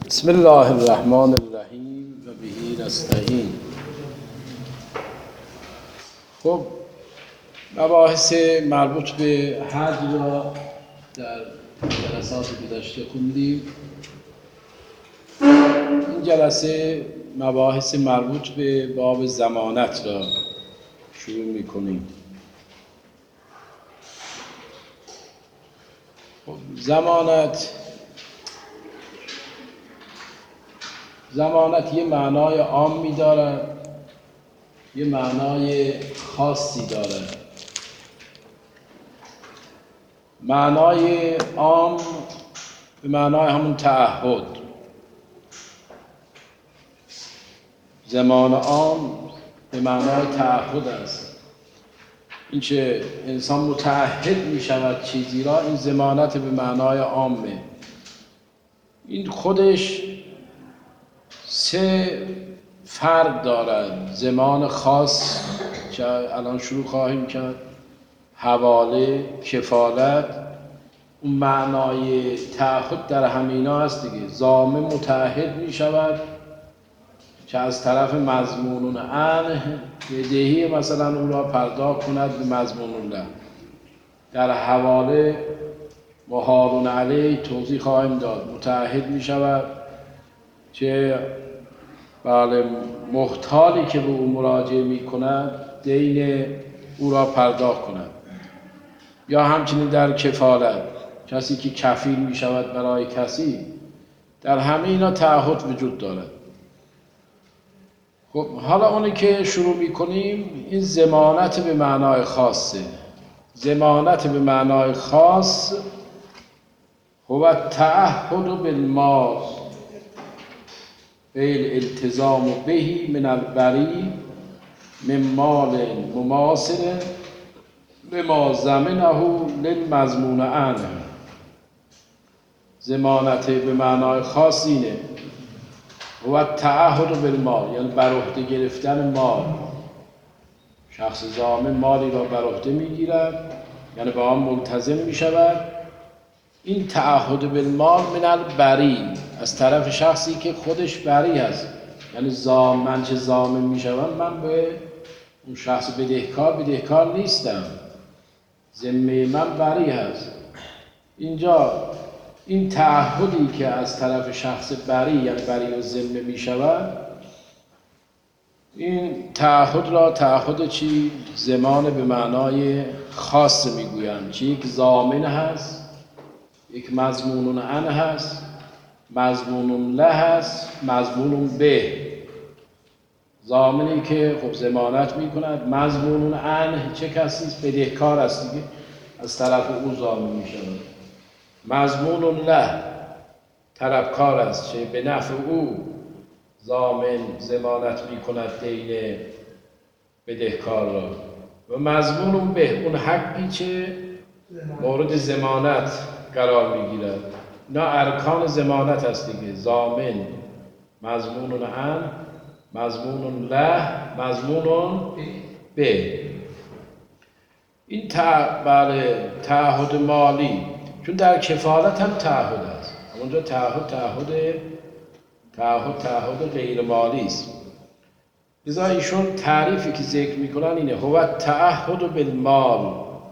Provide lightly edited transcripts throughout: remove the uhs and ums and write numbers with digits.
بسم الله الرحمن الرحیم و به نستعین. خب مباحث مربوط به حج را در جلسات گذشته خوندیم. این جلسه مباحث مربوط به باب ضمانت را شروع می‌کنیم. خب ضمانت یه معنای عامی دارد، یه معنای خاصی دارد. معنای عام به معنای همون تعهد. ضمان عام به معنای تعهد است. این که انسان متعهد می شود چیزی را، این ضمانت به معنای عامه. این خودش سه فرد دارد. ضمان خاص که الان شروع خواهیم کرد، حواله، کفالت. اون معنای تعهد در همینا هست دیگه. ضامن متعهد می شود که از طرف مضمون عنه بدهی مثلا او را پرداخت کند به مضمون الله. در حواله محال علیه توضیح خواهیم داد. متعهد می شود که بله محتالی که به او مراجعه می کند دین او را پرداخت کند. یا همچنین در کفالت، کسی که کفیل می شود برای کسی، در همه اینا تعهد وجود دارد. خب حالا اونی که شروع می کنیم، این ضمانت به معنای خاصه. ضمانت به معنای خاص هو تعهد بالمال الالتزام بهی من البری من مال مماثل لما ضمنه للمضمون عنه. ضمانت به معنای خاص اینه، و تعهد بالمال، یعنی بر عهده گرفتن مال. شخص ضامن مالی را بر عهده میگیرد، یعنی با آن ملتزم می شود. این تعهد بالمال من البری، از طرف شخصی که خودش بری هست. یعنی من چه ضامن می شوم، من به اون شخص بدهکار نیستم، ذمه من بری هست. اینجا این تعهدی که از طرف شخص بری، یعنی بری و ذمه می شود، این تعهد را تعهد چی؟ ضمان به معنای خاص می گویند. چی؟ یک ضامن هست، یک مضمون عنه هست، مضمون له هست، مضمون به. ضامنی که خب ضمانت می کند. مضمون عنه چه کسی است؟ بدهکار است دیگه، از طرف او ضامن می شود. مضمون له طلبکار است چه به نفع او ضامن ضمانت می کند دین بدهکار را. و مضمون به اون حقی چه مورد ضمانت قرار می گیرد. اینا ارکان ضمانت است دیگه. ضامن، مضمون عن، مضمون له، مضمون به. این تعهد مالی، چون در کفالت هم تعهد است. اونجا تعهد غیر مالی است. لذا ایشون تعریفی که ذکر میکنن اینه، هو تعهد بالمال.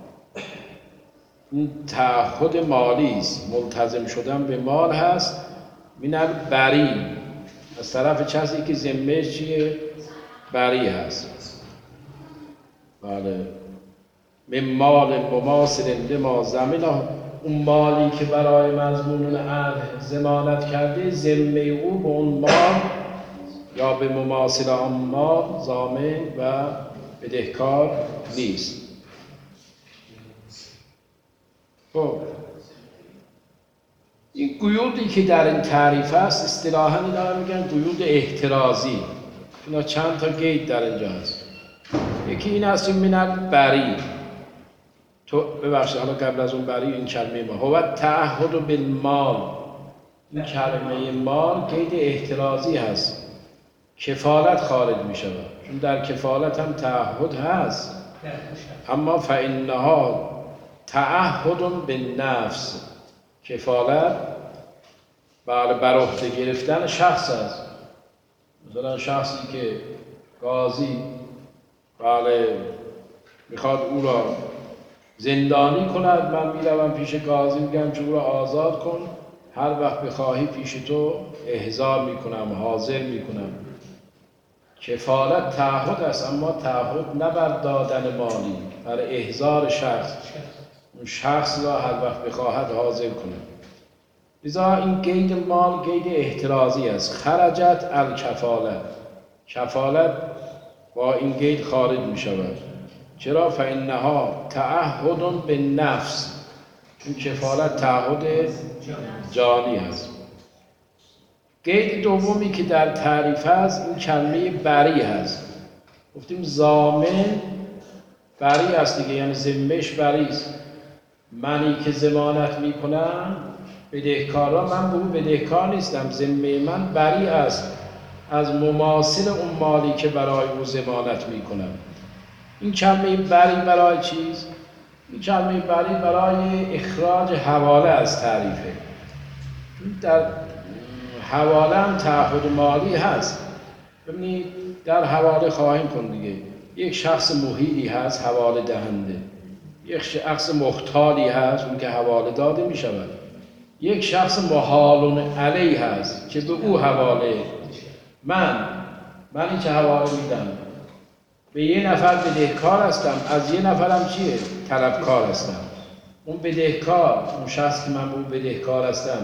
این تعهد مالی است، ملتزم شدن به مال هست. من البری، از طرف کسی که ذمه چیه؟ بری هست. بله. من مال مماثل لما ضمنه، اون مالی که برای مضمون عنه ضمانت کرده، ذمه او به اون مال یا به مماثل آن مال ضامن و بدهکار نیست. خب این قیودی که در این تعریف هست، اصطلاحاً اینا میگن قیود احترازی. اینا چند تا قید در اینجا هست. یکی این هست من البری، تو ببخشید حالا قبل از اون بری این کلمه ما هو تعهد بالمال، این کلمه مال قید احترازی هست. کفالت خارج می شود، چون در کفالت هم تعهد هست، اما فإنها تعهد بالنفس. کفالت بله بر عهده گرفتن شخص است. مثلا شخصی که قاضی بله میخواد او را زندانی کند، من میروم پیش قاضی میگم که او را آزاد کن، هر وقت بخواهی پیش تو احضار میکنم، حاضر میکنم. کفالت تعهد است، اما تعهد نه بر دادن مالی، بر احضار شخص، اون شخص را هر وقت بخواهد حاضر کنه. لذا این قید مال قید احترازی است. خرجت الکفالت، کفالت با این قید خارج می شود. چرا؟ فإنها تعهد به نفس، چون کفالت تعهد جانی است. قید دومی که در تعریف هست این کلمه بری هست. گفتیم ضامن بری است دیگه، یعنی ذمه‌اش بری است. منی که ضمانت میکنم بدهکار را، من به او بدهکار نیستم، ذمه من بری است از مماثل اون مالی که برای او ضمانت میکنم. این کلمه بری برای چیز؟ این کلمه بری برای اخراج حواله از تعریفه. در حواله هم تعهد مالی هست. ببینید در حواله خواهیم کن دیگه، یک شخص محیلی هست حواله دهنده، یک شخص محتالی هست اون که حواله داده می شود، یک شخص محال علیه هست که به او حواله، من این که حواله میدم به یه نفر بدهکار هستم، از یه نفرم چیه؟ طلبکار هستم. اون بدهکار، اون شخص که من به او بدهکار هستم،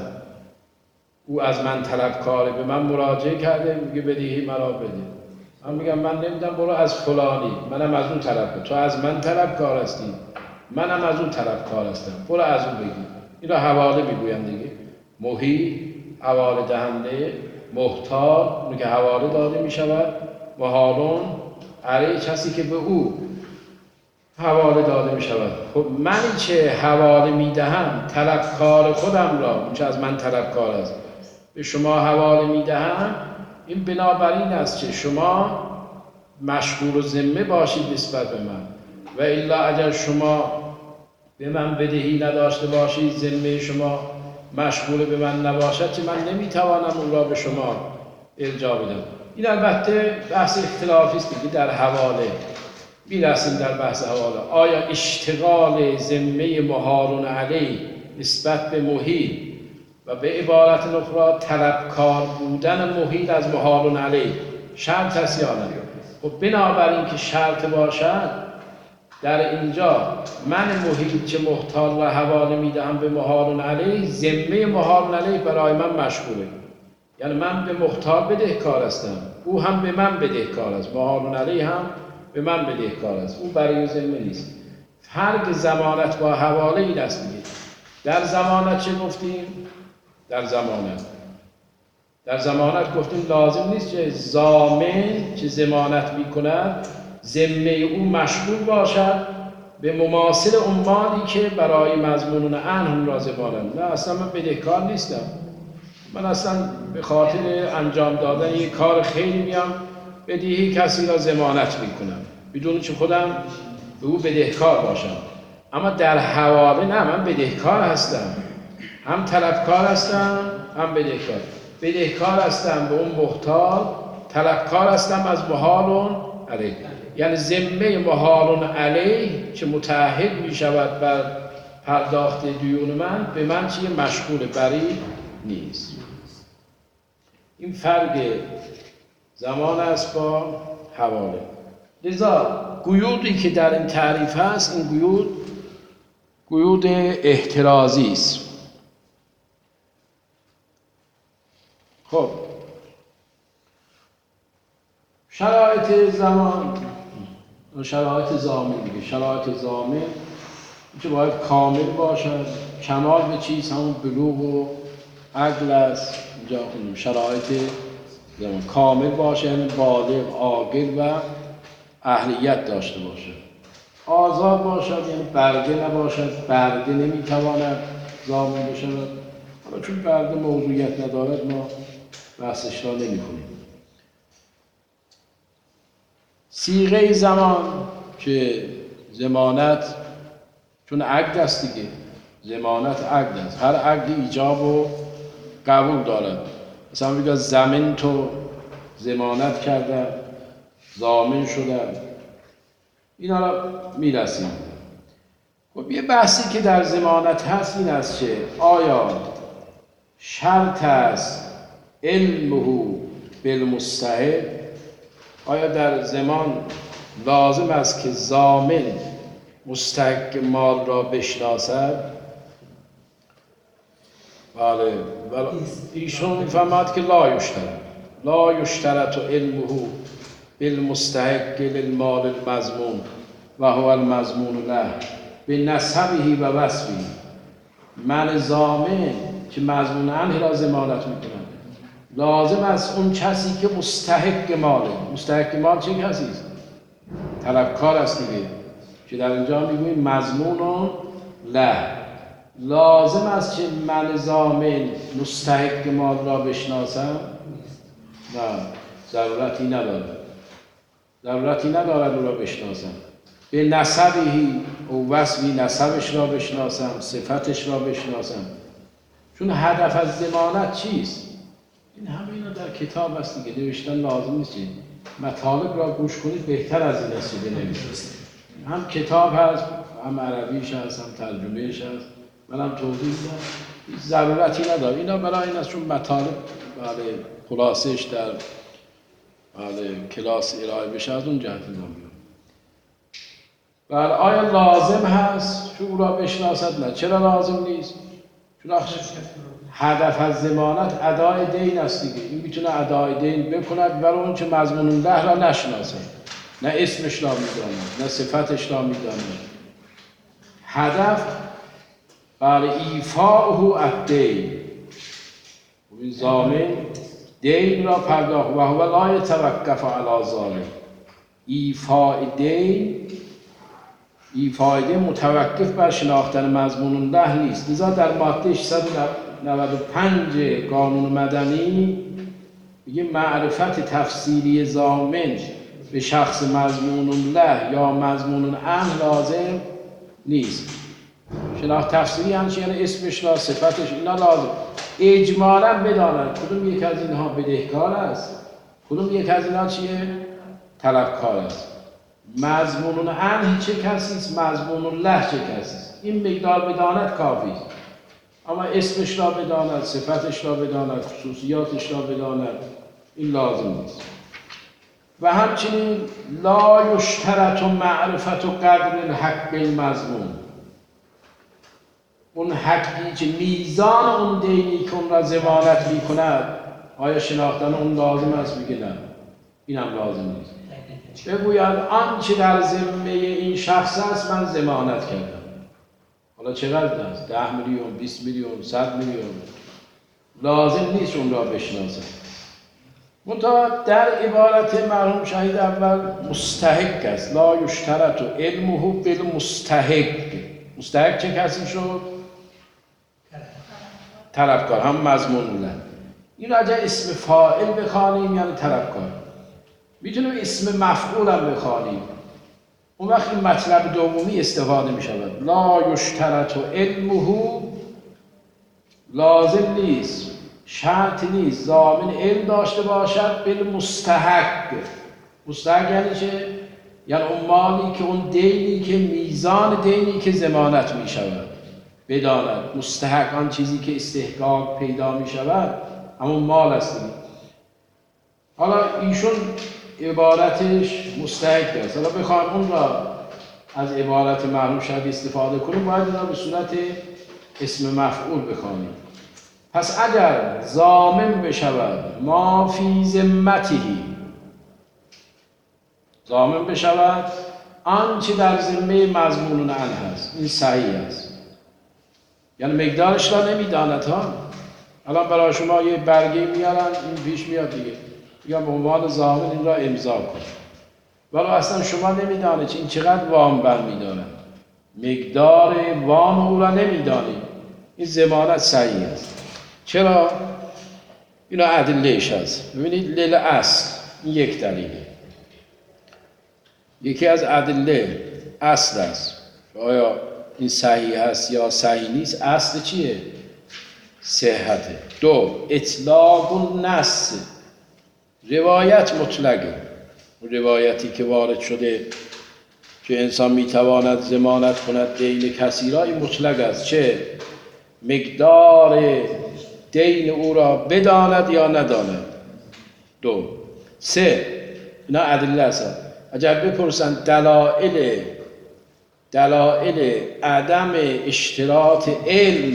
او از من طلبکاره، به من مراجعه کرده میگه بدهی مرا بده، من میگم من نمیدم، برو از فلانی، منم از اون طلبکار، تو از من طلبکار هستی، منم از اون طلبکار هستم، برو از اون بگی. این را حواله میگویم دیگه. محیل، حواله دهنده، محتال، اون که حواله داده میشود، محالون علیه، کسی که به او حواله داده می شود. خب من چه حواله می دهم طلبکار خودم را، اون چه از من طلبکار است، به شما حواله می دهم، این بنابراین است که شما مشغول و ذمه باشید نسبت به من، و الا اگر شما به من بدهی نداشته باشید، ذمه شما مشغول به من نباشد، که من نمی توانم اون را به شما ارجاع بدم. این البته بحث اختلافی است دیگه. در حواله میرسیم در بحث حواله، آیا اشتغال ذمه محال علیه نسبت به محیل و به عبارت اخرى طلبکار بودن محیل از محال علیه شرط است یا نه؟ خب بنابراین که شرط باشد، در اینجا من محیل که محتال و حواله میدهم به محال علیه، ذمه محال علیه برای من مشغوله، یعنی من به محتال بدهکار هستم، او هم به من بدهکار است، محال علیه هم به من بدهکار است، او برای ذمه نیست. فرق ضمانت با حواله این است دیگه. در ضمانت چه گفتیم؟ در ضمانت گفتیم لازم نیست که ضامن که ضمانت میکند ذمه او مشغول باشد به مماثل اون مالی که برای مضمون عنه را ضمانت. نه، اصلا من بدهکار نیستم، من اصلا به خاطر انجام دادن یک کار خیلی میام بدهی کسی را ضمانت میکنم بدون که خودم به او بدهکار باشم. اما در حواله نه، من بدهکار هستم، هم طلبکار هستم هم بدهکار هستم به اون محتال، طلبکار هستم از محال علیه، یعنی ذمه محال علیه که متعهد می شود بر پرداخت دیون من، به من چیه؟ مشغول بری نیست. این فرق زمان است با حواله. لذا قیودی که در این تعریف هست، این قیود احترازی است. خب شرایط زمان و شرایط ضامن دیگه. شرایط ضامن که باید کامل باشد، کمال به چیز همون بلوغ و عقل است. اینجا خوندیم شرایط زمان کامل باشه، یعنی بالغ، عاقل و اهلیت داشته باشه. آزاد باشد یعنی برده نباشد، برده نمیتواند ضامن بشود. حالا چون برده موضوعیت ندارد ما بحثش را نمی‌کنیم. صیغه زمان که ضمانت چون عقد است دیگه، ضمانت عقد است، هر عقدی ایجاب و قبول دارد. مثلا میگه زمین تو ضمانت کردن، ضامن شدن، اینا را میرسیم. خب یه بحثی که در ضمانت هست این است که آیا شرط است علمه بالمستحق؟ آیا در ضمان لازم است که ضامن مستحق مال را بشناسد؟ بله، ایشون میفهمد که لا یشترط علمه بالمستحق للمال المضمون و هو المضمون له بنسبه و وصفه. من ضامن که مضمون عنه را ضمانت میکنم، لازم است اون کسی که مستحق ماله. مستحق مال چه کسی است؟ طلبکار است دیگه، که در اینجا میگوییم مضمون له. لازم است که من ضامن مستحق مال را بشناسم؟ نه، ضرورتی ندارد او را بشناسم. به نسبی او وصفی نسبش را بشناسم، صفتش را بشناسم. چون هدف از ضمانت چیست؟ این همه اینا در کتاب هست دیگه، نوشتن لازم نیست. مطالب را گوش کنید بهتر از این است که بنویسید. هم کتاب هست، هم عربیش هست، هم ترجمهش هست. منم توضیح میدم، ضرورتی نداره. اینا برای این است چون مطالب خلاصش در کلاس ارائه بشه، از اون جهت میگم. آیا لازم هست که او را بشناسد؟ نه. چرا لازم نیست؟ چون هدف از ضمانت ادای دین است دیگه. این میتونه ادای دین بکند برای اون که مضمون الله را نشناسه، نه اسمش را میداند، نه صفتش را میداند. هدف برای ایفاءه الدین، این ضامن دین را پرداخت و هو لا یتوقف علی ذلک. ایفاء دین متوقف بر شناختن مضمون الله نیست. لذا در ماده 695 قانون مدنی میگه معرفت تفسیری ضامن به شخص مضمون الله یا مضمون عنه لازم نیست. شناخت تفسیری یعنی اسمش را، صفتش، اینا لازم. اجمالاً بداند کدوم یک از اینها بدهکار است، کدوم یک از اینها چیه؟ طلبکار است. مضمون عنه چه کسی است، مضمون الله چه کسی است. این مقدار بداند کافی است. اما اسمش را بداند، صفتش را بداند، خصوصیاتش را بداند، این لازم نیست. و همچنین لا یشترط معرفت قدر الحق المضمون. اون حقی که میزان اون دینی که اون را ضمانت میکند، آیا شناختن اون لازم است؟ میگه نه، این هم لازم نیست. بگوید آنچه در ذمه این شخص است من ضمانت کردم. حالا چقدر است؟ 10 میلیون، 20 میلیون، 100 میلیون، لازم نیست اون را بشناسه. منتها در عبارت مرحوم شهید اول مستحق است. لا یشترط علمه بالمستحق. مستحق چه کسی شد؟ طلبکار، هم مضمون الله. این اگر اسم فاعل بخوانیم یعنی طلبکار، میتونیم اسم مفعول هم بخوانیم، اون وقت این مطلب دومی استفاده می شود. لا یشترط علمه، لازم نیست، شرط نیست ضامن علم داشته باشد بالمستحق. مستحق یعنی چه؟ یعنی اون مالی که، اون دینی که، میزان دینی که ضمانت می شود بداند. مستحق آن چیزی که استحقاق پیدا می شود همون مال است. حالا ایشون عبارتش مستحق است. حالا بخوایم اون را از عبارت مرحوم شهید استفاده کنیم، باید اون را به صورت اسم مفعول بخوانیم. پس اگر ضامن بشود ما فی ذمتهی، ضامن بشود آنچه در ذمه مضمون عنه هست، این صحیح است. یعنی مقدارش را نمیداند ها. الان برای شما یه برگه میارن، این پیش میاد دیگه، یا به عنوان ضامن این را امضا کن، ولی اصلا شما نمیدانید این چقدر وام برمیدارد، مقدار وام او را نمیدانید، این ضمانت صحیح است. چرا؟ اینا ادلهش هست. ببینید لیل اصل، این یک دلیله. یکی از ادله اصل است. آیا این صحیح است یا صحیح نیست؟ اصل چیه؟ صحته. دو، اطلاق النص، روایت مطلقه، روایتی که وارد شده که انسان میتواند ضمانت کند دین کسی را، این مطلق است، چه مقدار دین او را بداند یا نداند. دو. سه، اینا ادله هستند. اگر بپرسند دلایل عدم اشتراط علم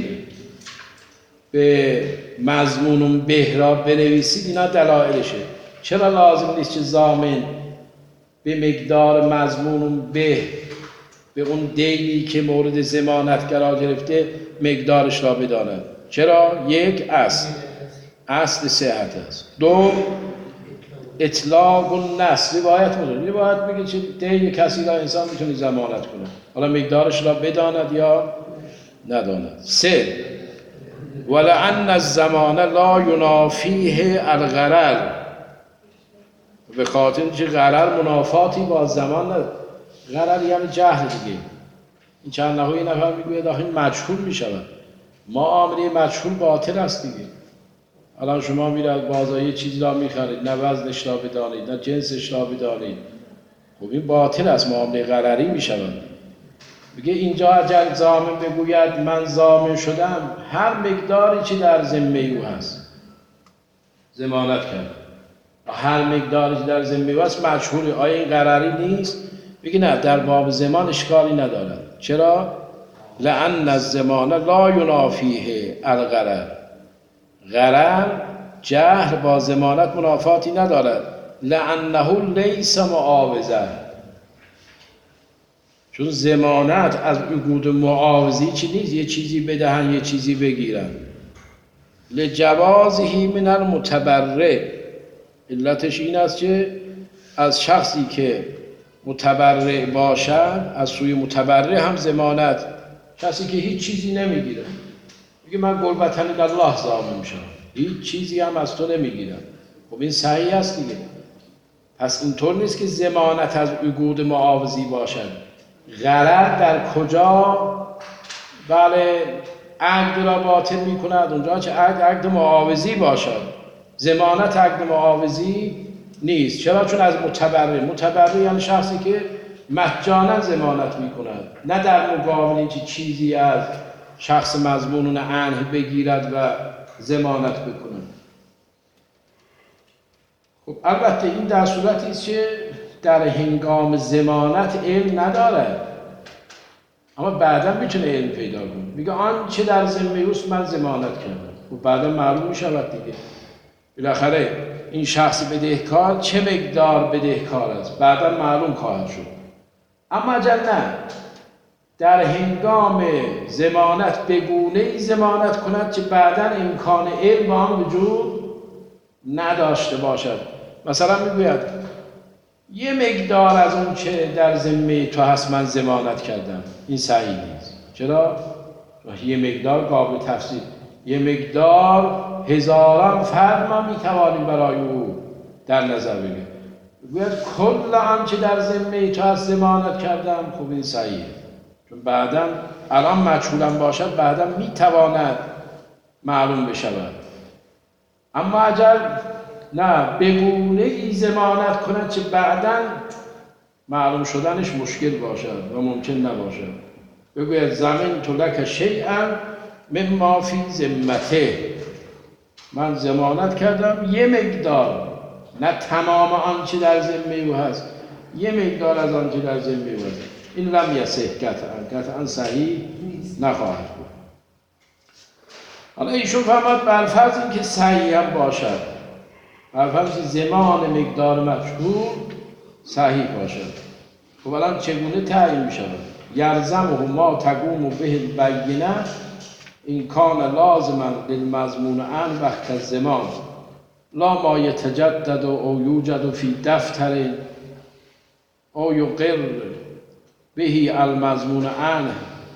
به مضمون به را بنویسید، اینا دلایلشه. چرا لازم نیست که ضامن به مقدار مضمون به اون دینی که مورد ضمانت قرار گرفته مقدارش را بداند؟ چرا؟ یک، اصل صحت است. دو، اطلاق النص، روایت مداره، روایت میگه چه دین کسی را انسان میتونه ضمانت کنه، حالا مقدارش را بداند یا نداند. سه، ولأن الزمان لا ینافیه الغرر، به خاطر اینکه غرر منافاتی با زمان نداره. غرر یعنی جهل دیگه. این چند نفر این نفر میگوید آخه این مجهول میشود، معامله مجهول باطل است دیگه. الان شما میرید بازار یه چیزی را میخرید، نه وزنش را بدانید نه جنسش را بدانید، خب این باطل است، معامله غرری میشود. میگه اینجا اگر ضامن بگوید من ضامن شدم، هر مقداری که در ذمه او هست ضمانت کرد، هر مقداری که در ذمه او هست مجهوله، آیا این غرری نیست؟ میگه نه، در باب ضمان اشکالی ندارد. چرا؟ لأن الضمان لا ینافیه الغرر، غرر جهل با ضمانت منافاتی ندارد. لأنه لیس معاوضه، چون ضمانت از عقود معاوضی چی نیست، یه چیزی بدهن یه چیزی بگیرن. لجوازه من المتبرع، علتش این است که از شخصی که متبرع باشد، از سوی متبرع هم ضمانت، کسی که هیچ چیزی نمیگیره، میگه من قربة الله ضامن میشم، هیچ چیزی هم از تو نمیگیرم، خب این صحیح است دیگه. پس اینطور نیست که ضمانت از عقود معاوضی باشد. غرر در کجا؟ بله، عقد را باطل میکند اونجا که عقد معاوضی باشد. ضمانت عقد معاوضی نیست. چرا؟ چون از متبرع یعنی شخصی که مجانا ضمانت میکند، نه در مقابل اینکه چیزی از شخص مضمون عنه بگیرد و ضمانت بکند. خب البته این در صورتی است که در هنگام ضمانت علم نداره، اما بعدا میتونه علم پیدا کنه. میگه آنچه در ذمه اوست من ضمانت کردم، خب بعدا معلوم میشود دیگه. بالاخره این شخص بدهکار چه مقدار بدهکار است، بعدا معلوم خواهد شد. اما اگر نه، در هنگام ضمانت به گونه‌ای ضمانت کند که بعدا امکان علم با هم وجود نداشته باشد. مثلا میگوید یه مقدار از اون چه در ذمه تو هست من ضمانت کردم، این صحیح نیست. چرا؟ یه مقدار قابل تفسیر، یه مقدار هزاران فرد ما میتوانیم برای او در نظر بگیریم. میگوید کل آنچه در ذمه تو هست ضمانت کردم، خب این صحیحه، چون بعدا الان مجهولم باشد بعدا میتواند معلوم بشود. اما اگر نه، به گونه‌ای ضمانت کند که بعداً معلوم شدنش مشکل باشد و ممکن نباشد. بگوید ضمنت لک شیئا مما فی ذمته، من ضمانت کردم یه مقدار، نه تمام آنچه در ذمه او هست، یه مقدار از آنچه در ذمه او هست. این لم یصح قطعاً صحیح نخواهد بود. حالا ایشون فرمود بر فرض اینکه صحیح هم باشد، برفرض زمان مقدار مجهول صحیح باشد، خب الان چگونه تعیین می شود؟ یلزمه ما تقوم به البینه این کان لازما للمضمون عن وقت الزمان لا ما یتجدد او یوجد فی دفتر او یقر به المضمون عنه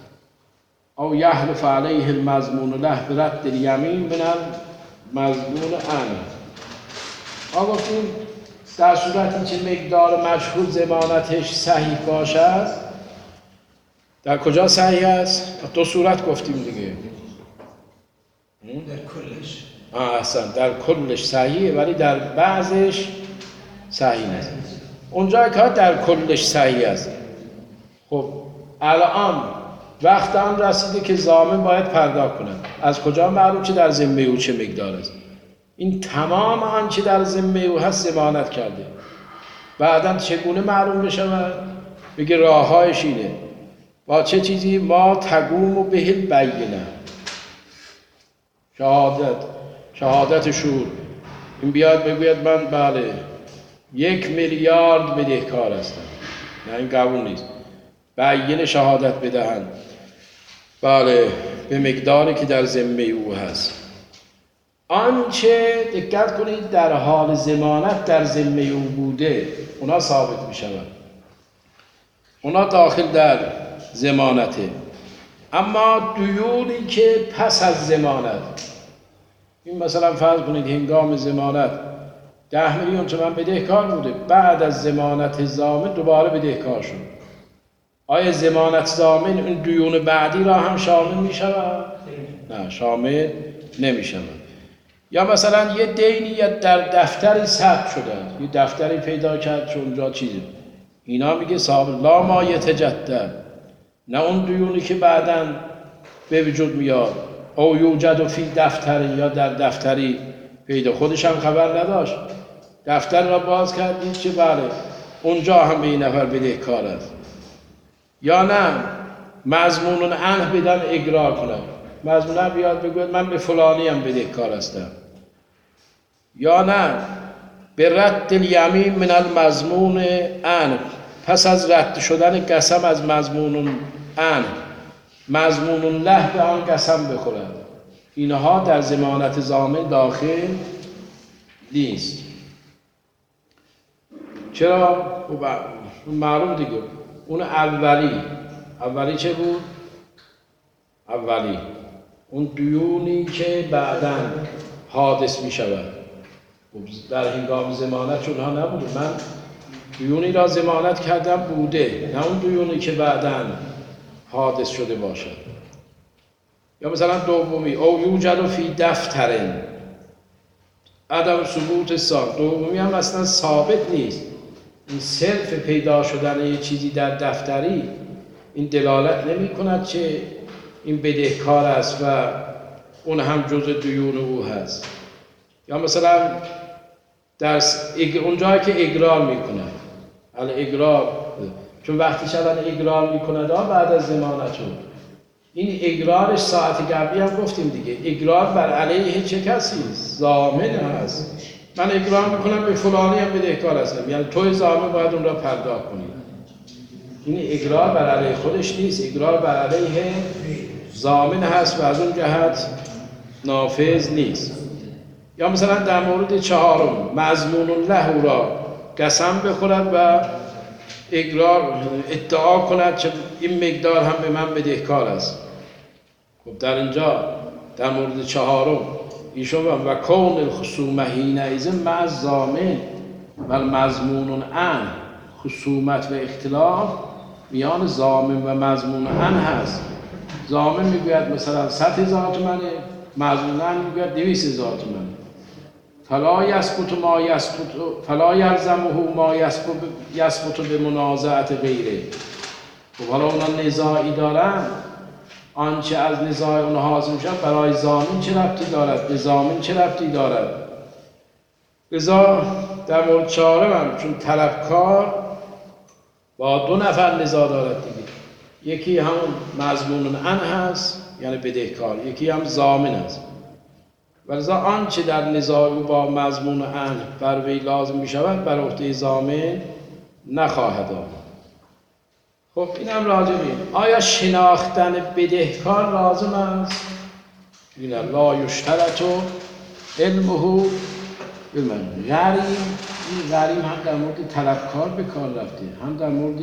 او یحلف علیه المضمون له برد الیمین من المضمون عنه. آقا گفتیم در صورتی که مقدار مجهول ضمانتش صحیح باشد، در کجا صحیح است؟ دو صورت گفتیم دیگه. در کلش احسن، در کلش صحیحه ولی در بعضش صحیح نیست. اونجا که در کلش صحیح است. خب الان وقت آن رسیده که ضامن باید پرداخت کند. از کجا معلوم که در ذمه او چه مقدار است؟ این تمام آنچه در ذمه او هست ضمانت کرده. بعداً چگونه معلوم بشود؟ بگه راههایش اینه. با چه چیزی؟ ما تقوم و بهل بینه، شهادت شهود. این بیاد بگوید من بله 1 میلیارد بدهکار هستم، نه این قبول نیست. بینه شهادت بدهند بله به مقداری که در ذمه او هست. آنچه دقت کنید در حال ضمانت در ذمه او بوده اونا ثابت می شود، اونا داخل در ضمانته. اما دیونی که پس از ضمانت، این مثلا فرض کنید هنگام ضمانت 10 میلیون تومان بدهکار بوده، بعد از ضمانت ضامن دوباره بدهکار شد، آیا ضمانت ضامن این دیون بعدی را هم شامل می شود؟ نه، شامل نمی شود. یا مثلا یه دینی در دفتری ثبت شده، یه دفتری پیدا کرد چون اونجا چیزی، اینا میگه صاحب لا ما یتجدد، نه اون دیونی که بعداً به وجود میاد. او یوجد فی دفتری، یا در دفتری پیدا، خودش هم خبر نداشت، دفتر را باز کرد دید که بله اونجا هم به این نفر بدهکار است. یا نه مضمون عنه بدن اقرار کنم، مضمون عنه بیاد بگوید من به فلانی هم بدهکار هستم. یا نه به رد الیمین من المضمون عنه، پس از رد شدن قسم از مضمون عنه مضمون له به آن قسم بخورد. اینها در ضمانت ضامن داخل نیست. چرا؟ اون معلوم دیگه، اون اولی چه بود؟ اولی اون دیونی که بعداً حادث می شود. در هنگام ضمانت چون ها نبوده، من دیونی را ضمانت کردم بوده، نه اون دیونی که بعداً حادث شده باشد. یا مثلا دومی او یوجد فی دفترین، عدم ثبوت ثابت، دومی هم اصلا ثابت نیست. این صرف پیدا شدن یه چیزی در دفتری این دلالت نمی کند که این بدهکار است و اون هم جزء دیون او هست. یا مثلا در اونجایی که اقرار می کند، اقرار چون وقتی شدن اقرار می کند بعد از ضمانت شد، این اقرارش ساعت قبلی هم گفتیم دیگه، اقرار بر علیه چه کسی؟ ضامن هست. من اقرار میکنم به فلانی هم بدهکار هستم، یعنی توی ضامن باید اون را پرداخت کنی. این اقرار بر علیه خودش نیست، اقرار بر علیه ضامن هست و از اون جهت نافذ نیست. یا مثلا در مورد چهارم مضمون له او را قسم بخورد و اقرار ادعا کند که این مقدار هم به من بدهکار است. خب در اینجا در مورد چهارم ایشون و کون الخصومه حینئذ مع الضامن و المضمون عنه، خصومت و اختلاف میان ضامن و مضمون عنه هست. ضامن میگوید مثلا 100,000 تومانه، مضمون عنه میگوید 200,000 تومانه. فلا یثبت ما یثبت، فلا یلزمه ما یثبت به منازعت غیره. و حالا اونا نزاعی دارن، آنچه از نزاع اونها حاصل میشه برای ضامن چه ربطی دارد، به ضامن چه ربطی دارد. لذا در مورد چهارم هم چون طلبکار با 2 نفر نزاع دارد دیگه، یکی همون مضمون عنه هست یعنی بدهکار، یکی هم ضامن است. ولذا آنچه در نزاع با مضمون عنه بر وی لازم می شود بر عهده ضامن نخواهد آمد. خب اینم راجع به آیا شناختن بدهکار لازم است؟ این لا یشترط علمه علم غریم. این غریم هم در مورد طلبکار به کار رفته، هم در مورد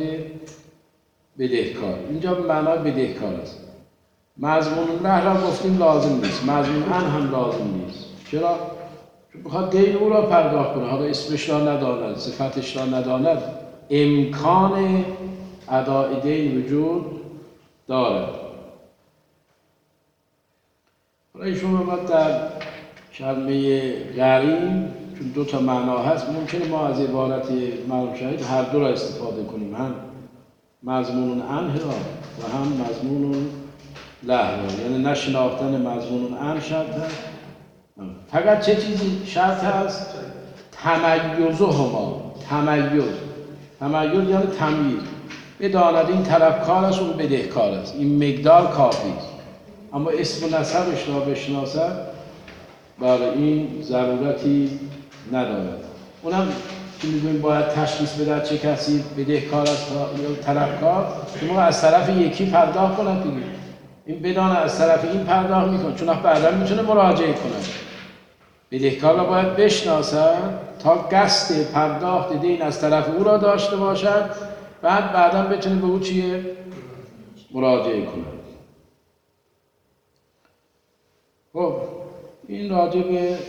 بدهکار. اینجا به معنای بدهکار است. مضمون له را گفتیم لازم نیست، مضمون عنه هم لازم نیست. چرا؟ چون بخواد دین او را پرداخت کنه، حالا اسمش را نداند، صفتش را نداند، امکان اداء دین وجود دارد. حالا شما باید در کلمه غریم چون دو تا معنا هست ممکنه ما از عبارت معلوم شهید هر دو را استفاده کنیم، هم مضمون انه را و هم مضمون له را، یعنی نشناختن مضمون ان شرط هست. فقط چه چیزی شرط هست؟ تمیزهما. تمیز یعنی تمییز. بداند این طلبکار است اون بدهکار است، این مقدار کافی است. اما اسم و نسبش را بشناسد برای این ضرورتی ندارد. اونم که میگویم باید تشخیص بده چه کسی بدهکار است یا طلبکار، شما از طرف یکی پرداخت کنند دیگه. این بدانه از طرف این پرداخت میکنه، چون بعدا میتونه مراجعه کنه. بدهکار را باید بشناسد تا قصد پرداخت دین از طرف او را داشته باشد، بعدا بتونه به او چیه؟ مراجعه کنه. خب این راجع به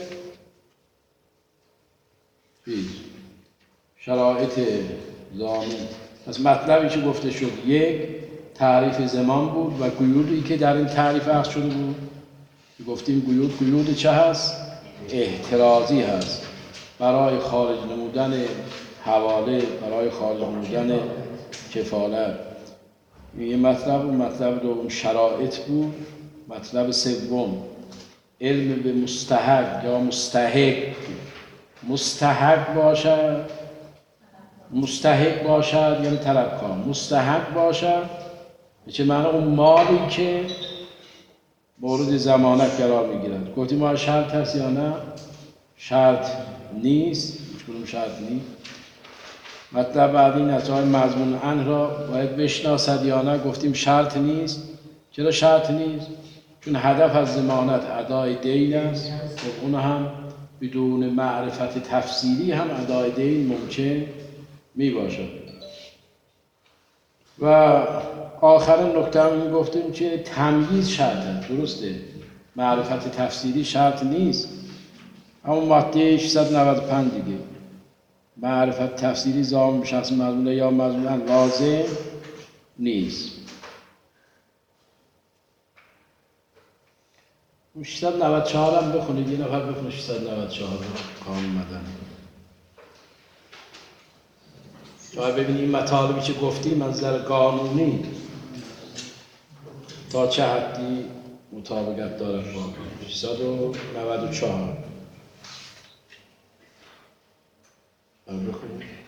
شرایط ضامن. پس مطلبی که گفته شد یک تعریف زمان بود و قیودی که در این تعریف اخذ شده بود. گفتیم قیود چه هست؟ احترازی هست برای خارج نمودن حواله، برای خارج نمودن کفالت. یه مطلب و مطلب دوم شرایط بود. مطلب سوم علم به مستحق یا مستحق باشد یعنی طلبکار، مستحق باشد چه معنی؟ اون مالی که مورد ضمانت قرار میگیرد. گفتیم ما شرط هست یا نه؟ شرط نیست، هیچ کدوم شرط نیست. مطلب بعدی نتایج مضمون انه را باید بشناسد یا نه؟ گفتیم شرط نیست. چرا شرط نیست؟ چون هدف از ضمانت ادای دین است. خب اون هم بدون معرفت تفصیلی هم ادای دین ممکن می باشد. و آخرین نکته هم گفتیم که تمییز شرط، درسته؟ معرفت تفصیلی شرط نیست. اما ماده 695 دیگه معرفت تفصیلی ضامن شخص مضمون یا مضمون لازم نیست. 694 هم بخونید، یه نفر بخونه 694 رو کامل مدنی. شاید ببینید این مطالبی که گفتیم از نظر قانونی تا چه حدی مطابقت داره با 694 بخونید.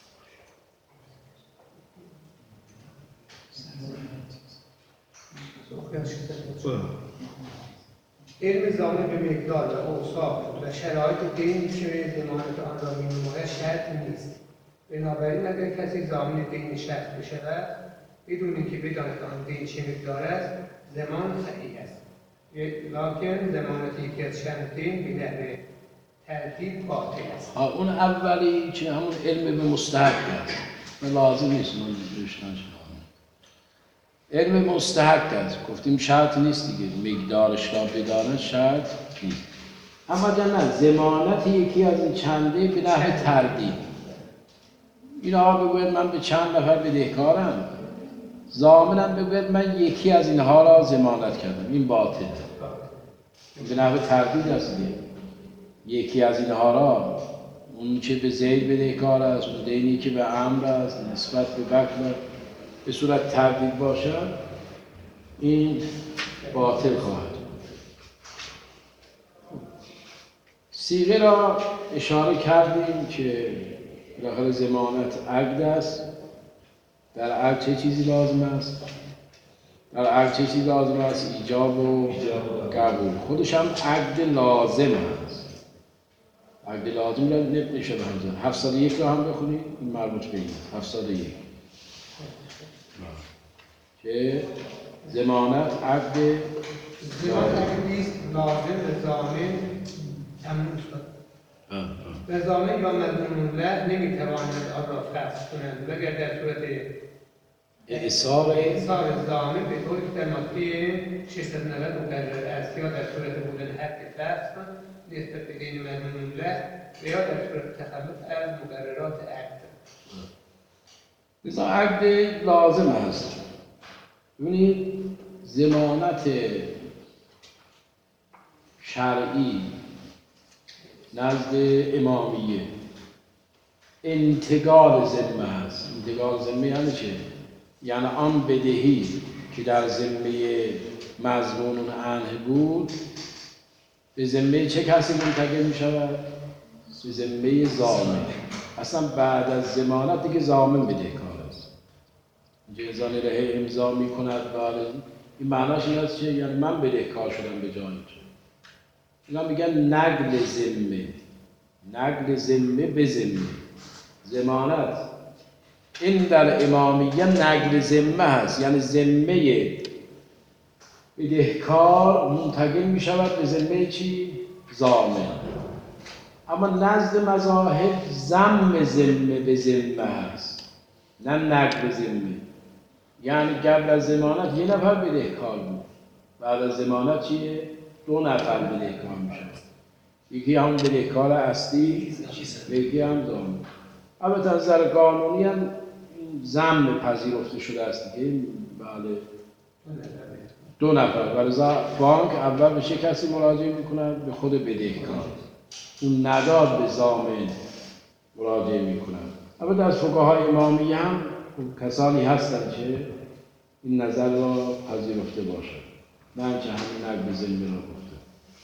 علم ضامن به مقدار و اوصاف و شرایط دینی که ضمانت آن را می‌نماید شرط نیست. بنابراین اگر کسی ضامن دین شخص بشود بدون اینکه بداند آن دین چه مقدار است، ضمان صحیح است. لکن ضمانت یکی از شرطین به نحو ترتیب باطل است. اون اولی که همون علم به مستحق است، لازم نیست من دوشتن شد. علم مستحق است، گفتیم شرط نیست دیگه، مقدارش را بدانه شرط نیست. اما نه ضمانت یکی از این چنده به نحو تردید. اینا بگوید من به چند نفر بدهکارم، ضامنم بگوید من یکی از اینها را ضمانت کردم، این باطله. به نحو تردید است دیگه. یکی از اینها را، اون که به زید بدهکار است، اون دینی که به عمرو است، نسبت به بکر به صورت تردید باشد، این باطل خواهد. صیغه را اشاره کردیم که بالاخره ضمانت عقد است. در عقد چه چیزی لازم است؟ در عقد چه چیزی لازم است؟ ایجاب و قبول. خودش هم عقد لازم است. عقد لازم را نمیشه به همزه. 701 رو هم بخونید، این مربوط به این 701 که ضمانت عقد لازم به ضامن تموم شد. و ضامن یا مضمون له نمیتواند آن را فسخ کنند مگر در صورت اعصار ضامن به طوری که در ماده 690 مقرر است، یا در صورت بودن حق فسخ نسبت به دین مضمون له و یا در صورت تخلف از مقررات عقد. مثلا عقد لازم است. ببینید ضمانت شرعی نزد امامیه انتقال ذمه هست. انتقال ذمه یعنی چه؟ یعنی آن بدهی که در ذمه مظنون عنه بود به ذمه چه کسی منتقل می شود؟ به ذمه ضامن. اصلا بعد از ضمانت دیگه ضامن بدهکار است. اینجا انسان ره امضا می کند این معناش این است که یعنی من بدهکار شدم به جای تو. اینا میگن نقل ذمه. نقل ذمه به ذمه. ضمانت این در امامیه نقل ذمه هست، یعنی ذمه بدهکار منتقل می شود به ذمه چی؟ ضامن. اما نزد مذاهب ضم ذمه به ذمه هست، نه نقل ذمه. یعنی قبل از ضمانت یه نفر بدهکار بود، بعد از ضمانت چیه؟ 2 نفر بدهکار می شود. یکی هم بدهکار اصلی، یکی هم ضامن. البته از نظر قانونی هم ضم پذیرفته شده است که بله 2 نفر. ولی بانک اول به چه کسی مراجعه می‌کند؟ به خود بدهکار. اون نداد به ضامن مراجعه می‌کند. البته از فقهای امامیه هم کسانی هستند که این نظر را پذیرفته باشند، نه اینکه همین نقل ذمه را گفته.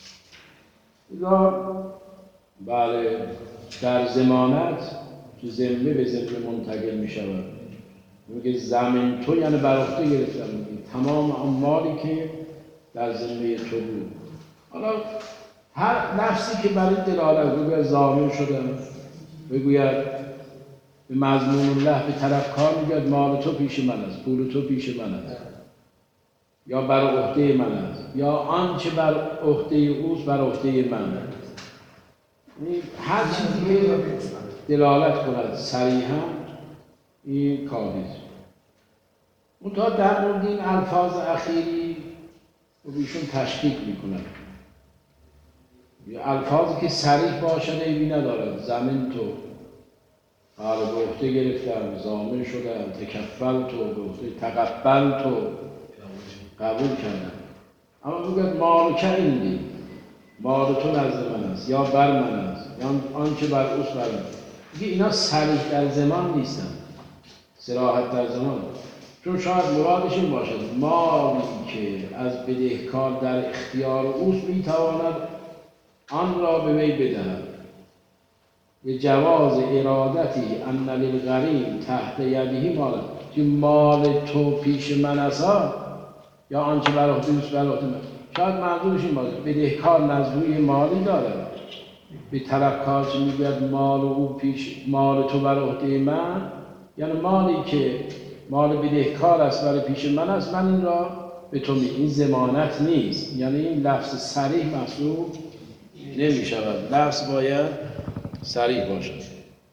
اذا بله در ضمانت که ذمه به ذمه منتقل می‌شود، میگه زمین تو یعنی بر عهده گرفتم، تمام آن مالی که در ذمه تو بود. حالا هر نفسی که برای دلالت بگوید ضامن شدم، بگوید به مضمون الله به طلبکار میگوید مال تو پیش من است، پول تو پیش من است، یا بر عهده من است، یا آنچه بر عهده اوست بر عهده من است. هر چیزی که دلالت کند صریحاً این کاریست. منتها در مورد این الفاظ اخیری رو ایشون تشکیک میکنن. الفاظی که صریح باشد عیبی ندارد. زمین تو به عهده گرفتم، ضامن شدم، تکفل تو، به عهده تقبل تو، قبول کردم. اما بگوید مال که ایندی، مال تو نزد من است، یا بر من است، یا آنچه بر اوست بر من. اینا صریح در زمان نیستن، صراحت در زمان. چون شاید مرادش این باشد مالی که از بدهکار در اختیار اوست میتواند آن را به وی بدهد. به جواز ارادتی ان للغریم تحت یده مال، که مال تو پیش من است یا آنچه بر عهده اوست بر عهده من. شاید منظورش این باشه بدهکار نزدوی مالی دارد، به طلبکار چه میگوید مال او پیش، مال تو بر عهده من، یعنی مالی که مال بدهکار است برای پیش من است، من این را به تو این ضمانت نیست. یعنی این لفظ صریح محسوب نمی شود. لفظ باید صریح باشد.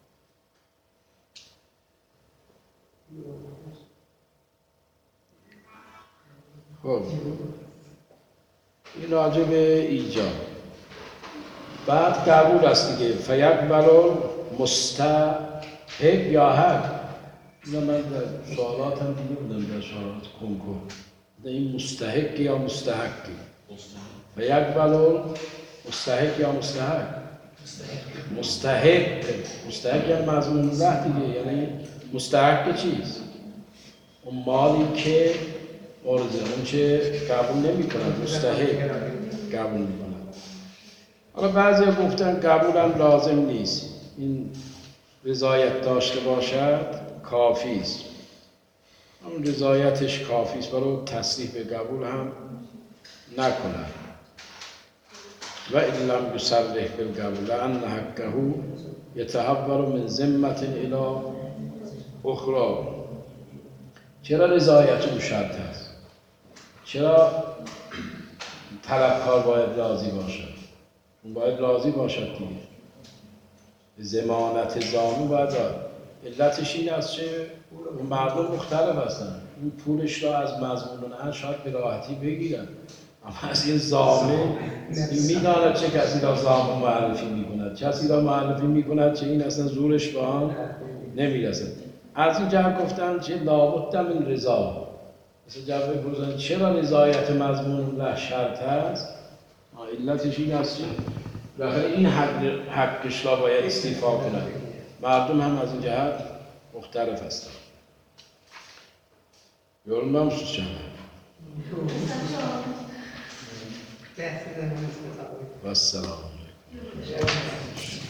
خب این راجع به ایجاب. بعد قبول است دیگه. فیقبل مستحق یا حق. اینا من در سوالات هم دیگه بودم، در سوالات کنکور. این مستحق یا مستحقی؟ فیقبل مستحق یا مستحق؟ مستحق یعنی مضمون الله دیگه. یعنی مستحق چیست؟ اون مالی که مورد اون چه قبول نمی کند، مستحق قبول می کند. حالا بعضی ها گفتن قبول هم لازم نیست، این رضایت داشته باشد کافی است. اون رضایتش کافی است، برای تصریح به قبول هم نکند. و ان لم یصرح بالقبول ان حقه یتحول من ذمة الی اخرى. چرا رضایت او شرط است؟ چرا طلبکار باید راضی باشد؟ اون باید راضی باشد دیگه. ضمانت ضامن باید علتش این است که مردم مختلف هستند. این پولش را از مضمون عنه شاید به راحتی بگیرن، اما از این ضامن این میداند چه کسی را ضامن معرفی میکند، کسی را معرفی میکند که این اصلا زورش به آن نمیرسد. از این جهت گفتن که لابد من رضا. مثل جواب بپرسن چرا رضایت مضمون الله شرط است؟ علتش این است که بخاطر این حقش را باید استیفا کند. مردم هم از این جهت مختلف هستند. Yorumlar mısınız canım? Vesselam.